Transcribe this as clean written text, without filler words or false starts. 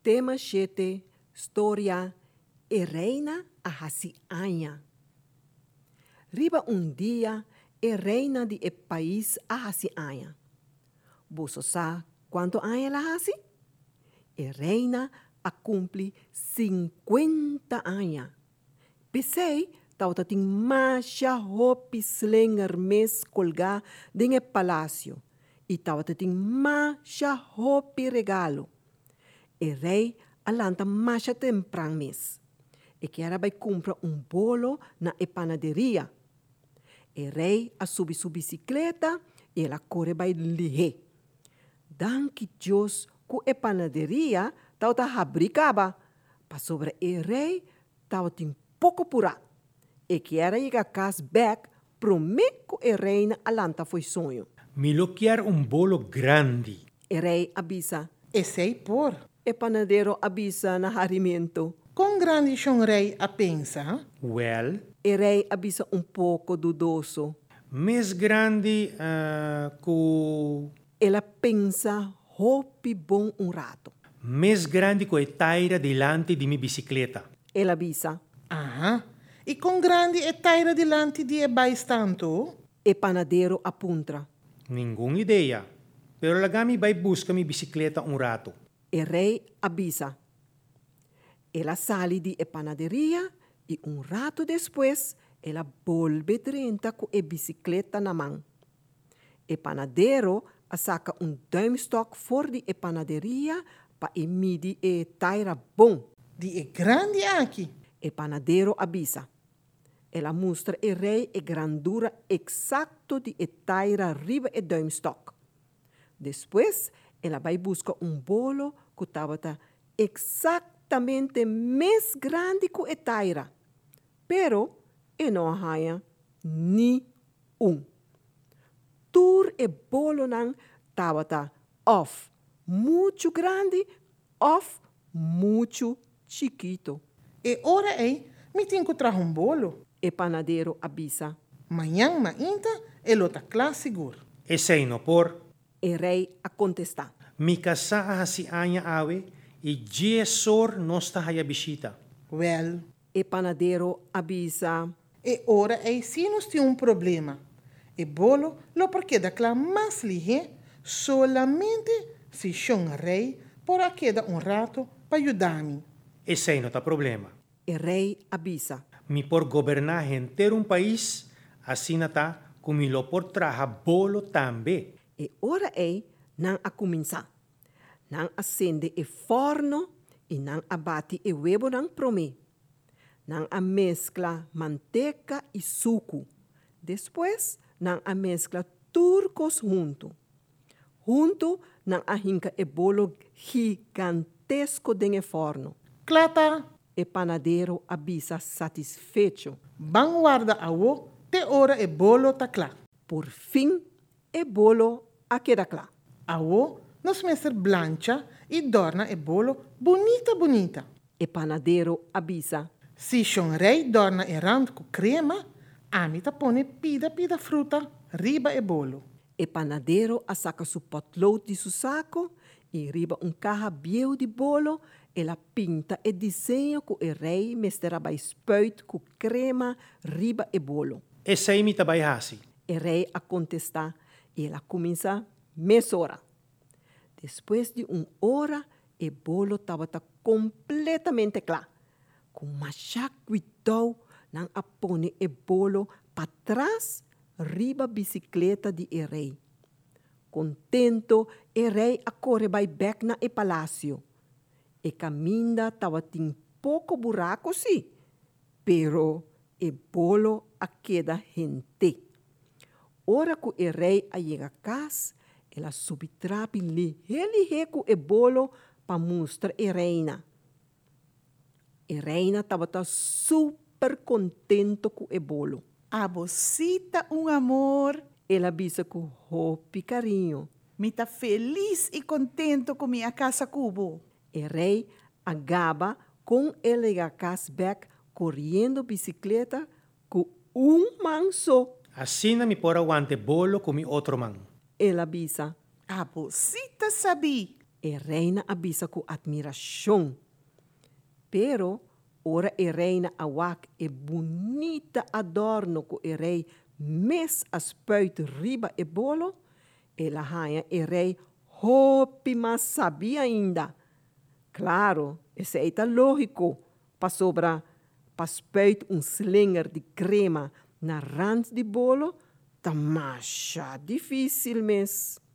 Tema 7, História e Reina Ahasianha. Riba dia, e reina de país Ahasianha. Você sabe quanto anos ela hasi? E reina a cumpre 50 anos. Pensei, tauta tem macha hopi slinger mes colgar em palácio. E tauta tem macha hopi regalo. E rei alanta macha temprano mes. E que era vai comprar bolo na panaderia. E rei a subir sua bicicleta e ela corre vai lihe. Danke Deus que panaderia tauta abricaba. Pa sobre e rei tauta tem pouco pura. E que era ir casa back prometo e reina alanta foi sonho. Me lo quer bolo grande. E rei avisa. E sei por. E panadeiro avisa na harimento. Com grande chão rei a pensa. Well, E rei avisa pouco dudoso. mais grande que... Ela pensa hopi bom rato. Mais grande que a taira delante de minha bicicleta. Ela avisa. Ah, e com grande e taira delante de ebais tanto? E panadeiro apunta. Nenhuma ideia. Pero lagami vai buscar minha bicicleta rato. E rei avisa. Ela sale de panaderia e rato depois ela volve drenta com a bicicleta na mão. E panadeiro saca duimstok for de panaderia para medir e taira bom. De e grande aqui. E panadeiro avisa. Ela mostra e rei e grandura exacto de taira riba e duimstok. Depois, ela vai buscar bolo que estava exatamente mais grande que a taira. Pero, não há ni Tur e bolo não estava of muito grande, of muito chiquito. E ora me tenho que trazer bolo. E panadeiro avisa. Manhã ainda, ele está claro seguro. E sei no por... E rei a contestar. Mi casa si anya awe e jesor nosta haya bisita. Well, E panadeiro avisa. e ora se nós temos problema. E bolo lo porque da clá mais lige solamente se chão rei por queda rato para ajudar-me. E sei no ta problema. E rei avisa. Mi por gobernar inteiro país, assim tá como lo por traha bolo também. E ora não a começar. Não acende e forno e não abate e huevo não prome. Não a mescla manteca e suco. Depois, não a mescla turcos junto. Junto, não a hinca e bolo gigantesco dentro forno. Clata, E panadeiro avisa satisfeito. bang guarda awo, te ora e bolo tá claro. Por fim, e bolo a queda claro. Awo, nós mestre blancha e dorna e bolo bonita. E panadeiro avisa. Se chão rei dorna e rand com crema, amita pone pida fruta, riba e bolo. E panadeiro a saca su potlood de su saco e riba caja bieu de bolo. Ela pinta e desenha com o rei mestera by spuit com crema, riba e bolo. E sei mi tabay hasi. O rei a contestar e ela começa mesora. Depois de hora, o bolo estava completamente claro. Com machac cuidado, não a pone o bolo para trás, riba bicicleta de o rei. Contento, o rei a corre by back na palácio. E caminha estava tem pouco buraco, sim, pero o bolo a queda gente. Ora que o rei a chega a casa, ela subtrape lihe com o bolo para mostrar a reina. A reina estava super contento com o bolo. A vocita amor. Ela avisa com hopi carinho. Me tá feliz e contento com minha casa cubo. O rei agaba com ele a casa back correndo bicicleta com mão só. Assim mi por aguante bolo com mi outro man. Ela avisa. A vocita sabi. a reina avisa com admiração. Pero, ora a reina awak e bonita adorno com o rei mes aspuit riba e bolo, ela rainha e rei hopi mas sabia ainda. Claro, esse é lógico, para sobra, para spuit slinger de crema na rand de bolo, tá macha difícil mes.